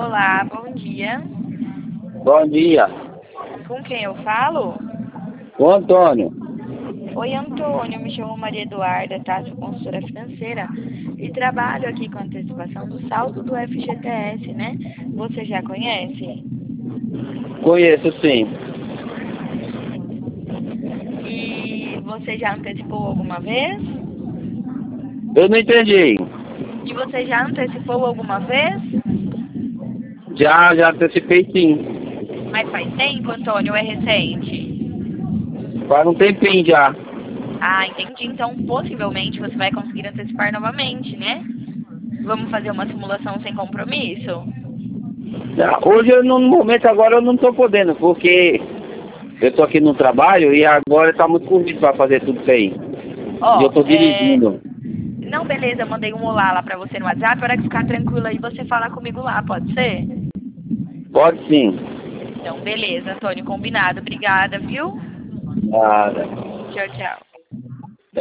Olá, bom dia. Bom dia. Com quem eu falo? O Antônio. Oi, Antônio. Me chamo Maria Eduarda, tá? Sou consultora financeira e trabalho aqui com antecipação do saldo do FGTS, né? Você já conhece? Conheço sim. E você já antecipou alguma vez? Eu não entendi. E você já antecipou alguma vez? Já antecipei sim. Mas faz tempo, Antônio, ou é recente? Faz um tempinho já. Ah, entendi. Então, possivelmente você vai conseguir antecipar novamente, né? Vamos fazer uma simulação sem compromisso? Hoje, no momento agora, eu não estou podendo, porque eu estou aqui no trabalho e agora está muito corrido para fazer tudo isso aí. E eu Ó, estou dirigindo. Não, beleza, eu mandei um olá lá pra você no WhatsApp. A hora que ficar tranquilo aí, você fala comigo lá, pode ser? Pode sim. Então, beleza, Antônio, combinado. Obrigada, viu? Nada. Tchau, tchau.